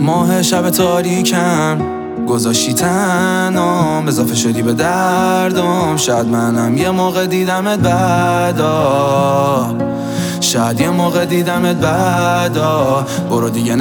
ماه شب تاریکم گذاشتی تنام، اضافه شدی به دردم. شاید منم یه موقع دیدمت بعدا، شاید یه موقع دیدمت بعدا. برو دیگه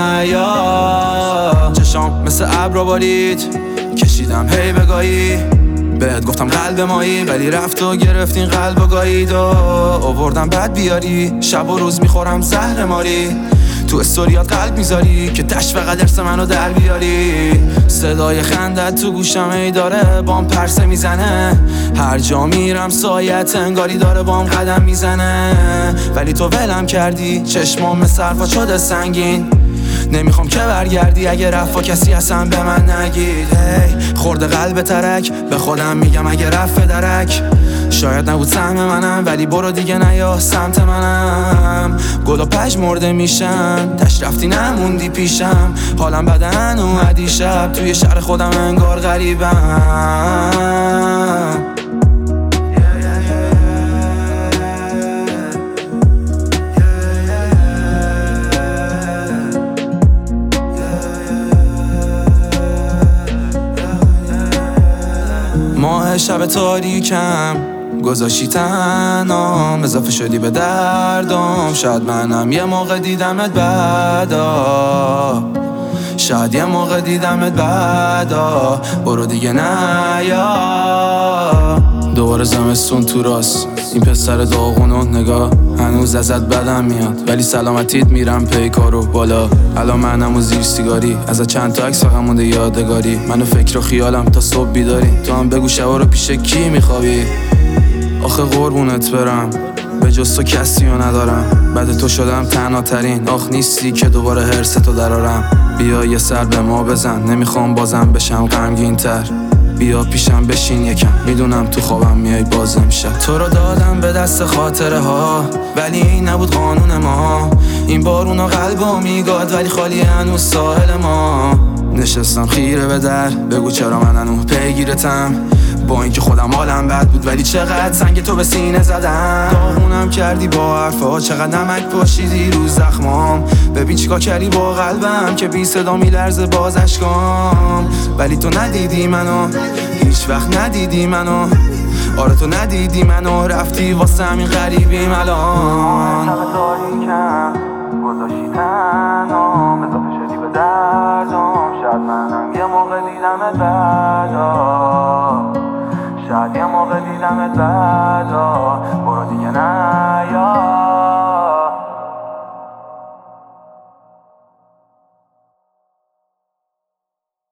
نیا. چشام مثل ابر بارید، کشیدم هی بگاهی. بهت گفتم قلب مایی، ولی رفت و گرفتین قلب و گایید و آوردم بد بیاری. شب و روز میخورم زهر ماری، تو استوریات قلب میذاری که تشویق درس منو در بیاری. صدای خندت تو گوشم ای داره بام پرسه میزنه. هر جا میرم سایت انگاری داره بام قدم میزنه. ولی تو ولم کردی، چشمام مثل حرفات شده سنگین. نمیخوام که برگردی، اگه رفت کسی اصلا به من نگید. هی خورده قلب ترک، به خودم میگم اگه رفت درک. شاید نبود سهم منم، ولی برو دیگه نیا سمت منم. گل و پژمرده میشن، تش رفتی نموندی پیشم. حالم بدن اومدی شب، توی شهر خودم انگار غریبم. ماه شب تاریکم گذاشتی تنام، اضافه شدی به دردم. شاید منم یه موقع دیدمت بعدا، شاید یه موقع دیدمت بعدا. برو دیگه نیا. دوباره زمستون تو راست، این پسر داغونو نگاه. هنوز ازت بدم میاد، ولی سلامتیت میرم پیکارو بالا. الان منم و زیر سیگاری، ازت چند تا عکس فقط مونده یادگاری. منو فکر و خیالم تا صبح بیداری. تو هم بگو شبا رو پیش کی میخوابی؟ آخه قربونت برم، به جز تو کسی رو ندارم. بعد تو شدم تنها ترین، آخ نیستی که دوباره حرستو درارم. بیا یه سر به ما بزن، نمیخوام بازم بشم غمگین تر. بیا پیشم بشین یکم، میدونم تو خوابم میای بازم شب. تو رو دادم به دست خاطره ها، ولی این نبود قانون ما. این بارونا قلبو میگاد، ولی خالی هنوز ساحل ما. نشستم خیره به در، بگو چرا من هنوز پیگیرتم. با اینکه خودم حالم بد بود، ولی چقدر سنگ تو به سینه زدم. داغونم کردی با حرفا، چقدر نمک پاشیدی رو زخمام. ببین چیکار کردی با قلبم که بی صدا میلرزه باز اشکام. ولی تو ندیدی منو، هیچ وقت ندیدی منو. آره تو ندیدی منو، رفتی واسه همین غریبیم الان. شب تاریکم گذاشتی تنام، اضافه شدی به دردم. شاید منم یه موقع دیدمت بعدا، شاید یه موقع دیدمت بعدا. برو دیگه نیا.